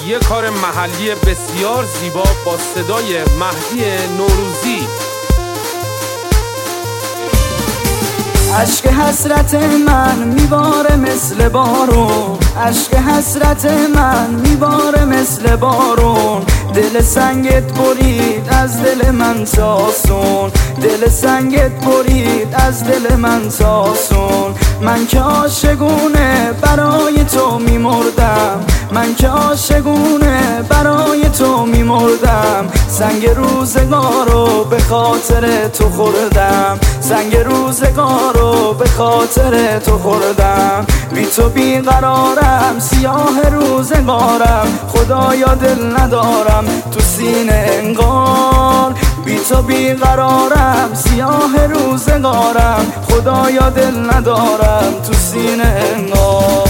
یه کار محلی بسیار زیبا با صدای مهدی نوروزی. اشک حسرت من میباره مثل بارون، اشک حسرت من میباره مثل بارون. دل سنگت برید از دل من ساسون، دل سنگت برید از دل من ساسون. من که عاشقونه برای تو میمردم، من که عاشقونه برای تو میمردم. سنگ روزگارو به خاطر تو خوردم، سنگ روزگارو به خاطر تو خوردم. بی تو بیقرارم سیاه روزگارم، خدایا دل ندارم تو سینه انگار. بی تو بیقرارم سیاه روزگارم، خدایا دل ندارم تو سینه انگار.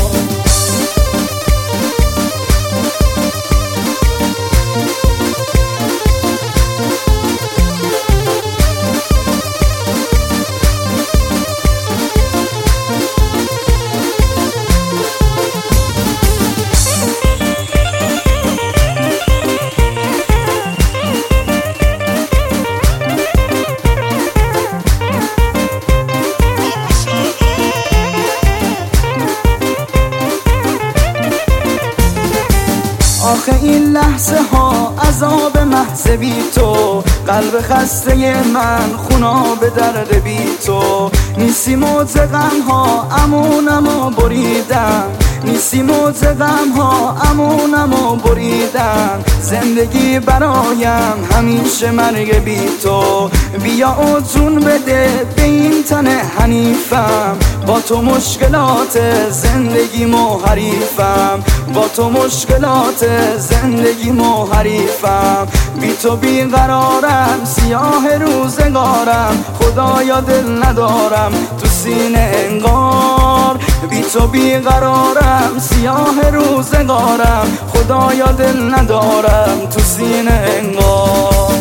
آخه این لحظه ها عذاب محض بی تو، قلب خسته من خوناب درد بی تو. نیستی موت غم ها امونمو بریدن، نیستی موت غم ها امونمو بریدن. زندگی برایم همیشه مرگ بی تو. بیا اتون بده به این تن حنیفم، با تو مشکلات زندگیمو حریفم، با تو مشکلات زندگیمو حریفم. بی تو بیقرارم سیاه روزگارم، خدایا دل ندارم تو سینه انگار. بی تو بیقرارم سیاه روزگارم، خدایا دل ندارم تو سینه انگار.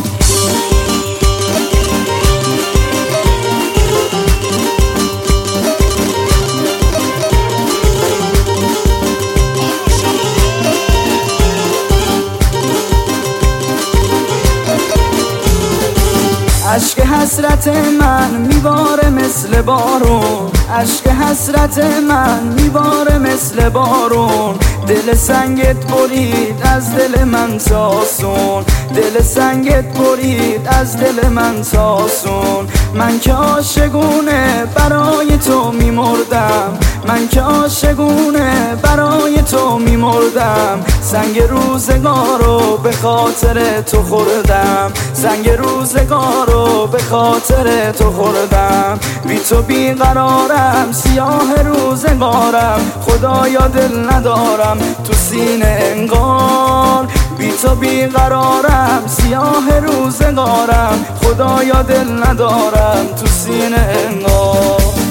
اشک حسرت من میباره مثل بارون، اشک حسرت من میباره مثل بارون. دل سنگت برید از دل من ساسون، دل سنگت برید از دل من ساسون. من که عاشقونه برای تو میمردم، من که عاشقونه برای تو میمردم. سنگ روزگارو به خاطر تو خوردم، سنگ روزگارو به خاطر تو خوردم. بی تو بیقرارم سیاه روزگارم، خدایا دل ندارم تو سینه انگار. بی تو بیقرارم سیاه روزگارم، خدایا دل ندارم تو سینه انگار.